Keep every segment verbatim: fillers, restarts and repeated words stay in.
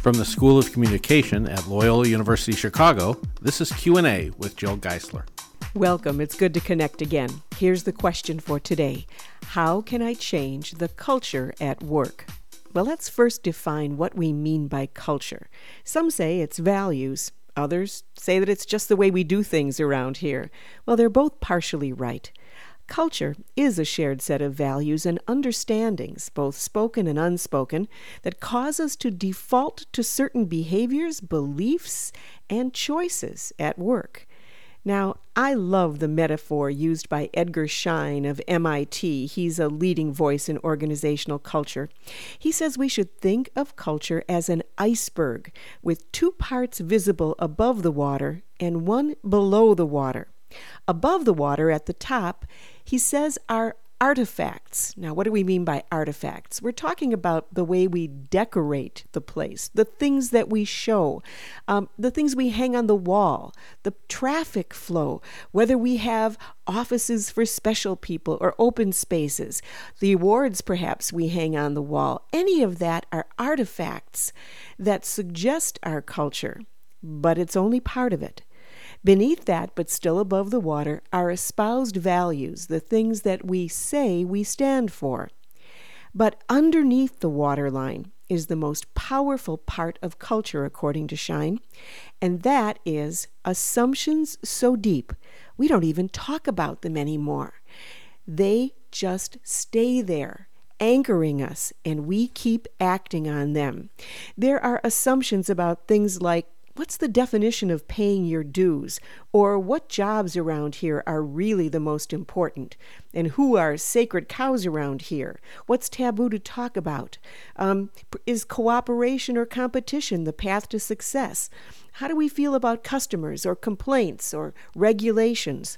From the School of Communication at Loyola University Chicago, this is Q and A with Jill Geisler. Welcome. It's good to connect again. Here's the question for today. How can I change the culture at work? Well, let's first define what we mean by culture. Some say it's values. Others say that it's just the way we do things around here. Well, they're both partially right. Culture is a shared set of values and understandings, both spoken and unspoken, that cause us to default to certain behaviors, beliefs, and choices at work. Now, I love the metaphor used by Edgar Schein of M I T. He's a leading voice in organizational culture. He says we should think of culture as an iceberg with two parts visible above the water and one below the water. Above the water at the top, he says, are artifacts. Now, what do we mean by artifacts? We're talking about the way we decorate the place, the things that we show, um, the things we hang on the wall, the traffic flow, whether we have offices for special people or open spaces, the awards perhaps we hang on the wall. Any of that are artifacts that suggest our culture, but it's only part of it. Beneath that, but still above the water, are espoused values, the things that we say we stand for. But underneath the waterline is the most powerful part of culture, according to Schein, and that is assumptions so deep we don't even talk about them anymore. They just stay there, anchoring us, and we keep acting on them. There are assumptions about things like, what's the definition of paying your dues? Or what jobs around here are really the most important? And who are sacred cows around here? What's taboo to talk about? Um, is cooperation or competition the path to success? How do we feel about customers or complaints or regulations?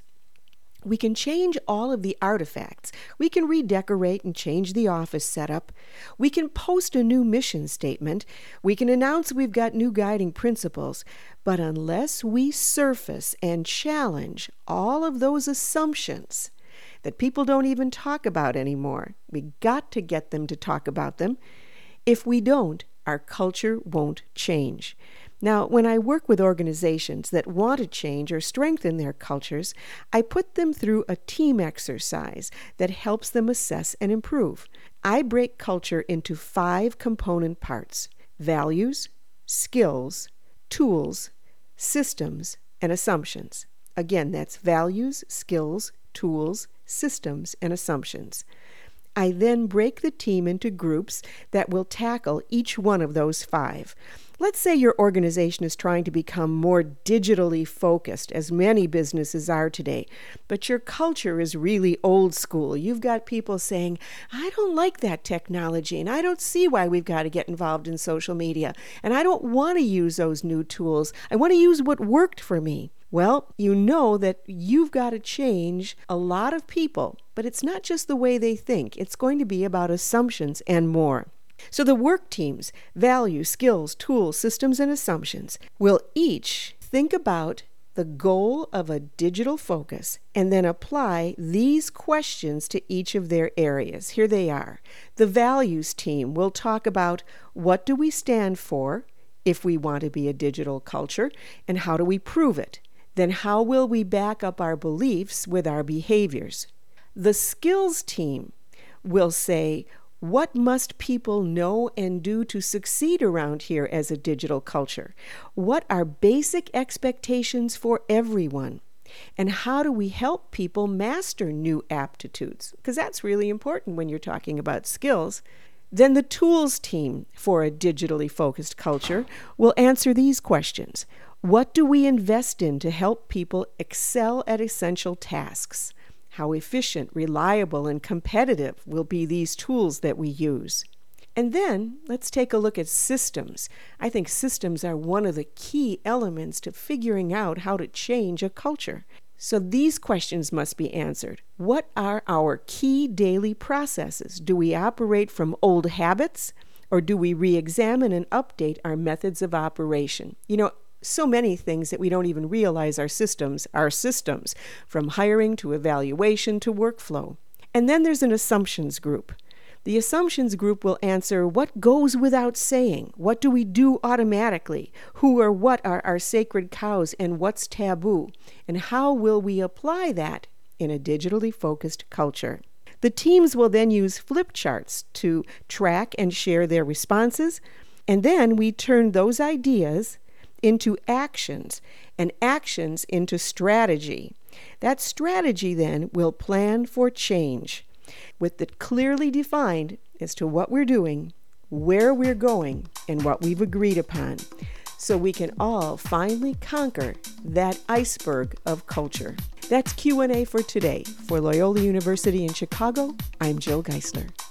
We can change all of the artifacts. We can redecorate and change the office setup. We can post a new mission statement. We can announce we've got new guiding principles. But unless we surface and challenge all of those assumptions that people don't even talk about anymore, we got to get them to talk about them. If we don't, our culture won't change. Now, when I work with organizations that want to change or strengthen their cultures, I put them through a team exercise that helps them assess and improve. I break culture into five component parts: values, skills, tools, systems, and assumptions. Again, that's values, skills, tools, systems, and assumptions. I then break the team into groups that will tackle each one of those five. Let's say your organization is trying to become more digitally focused, as many businesses are today, but your culture is really old school. You've got people saying, I don't like that technology, and I don't see why we've got to get involved in social media, and I don't want to use those new tools. I want to use what worked for me. Well, you know that you've got to change a lot of people, but it's not just the way they think. It's going to be about assumptions and more. So the work teams, values, skills, tools, systems, and assumptions will each think about the goal of a digital focus and then apply these questions to each of their areas. Here they are. The values team will talk about what do we stand for if we want to be a digital culture, and how do we prove it? Then how will we back up our beliefs with our behaviors? The skills team will say, what must people know and do to succeed around here as a digital culture? What are basic expectations for everyone? And how do we help people master new aptitudes? Because that's really important when you're talking about skills. Then the tools team for a digitally focused culture will answer these questions. What do we invest in to help people excel at essential tasks? How efficient, reliable, and competitive will be these tools that we use? And then let's take a look at systems. I think systems are one of the key elements to figuring out how to change a culture. So these questions must be answered. What are our key daily processes? Do we operate from old habits, or do we re-examine and update our methods of operation? You know, so many things that we don't even realize are systems are systems, from hiring to evaluation to workflow. And then there's an assumptions group. The assumptions group will answer what goes without saying, what do we do automatically, who or what are our sacred cows and what's taboo, and how will we apply that in a digitally focused culture. The teams will then use flip charts to track and share their responses, and then we turn those ideas into actions and actions into strategy. That strategy then will plan for change with it clearly defined as to what we're doing, where we're going, and what we've agreed upon, so we can all finally conquer that iceberg of culture. That's Q and A for today. For Loyola University in Chicago, I'm Jill Geisler.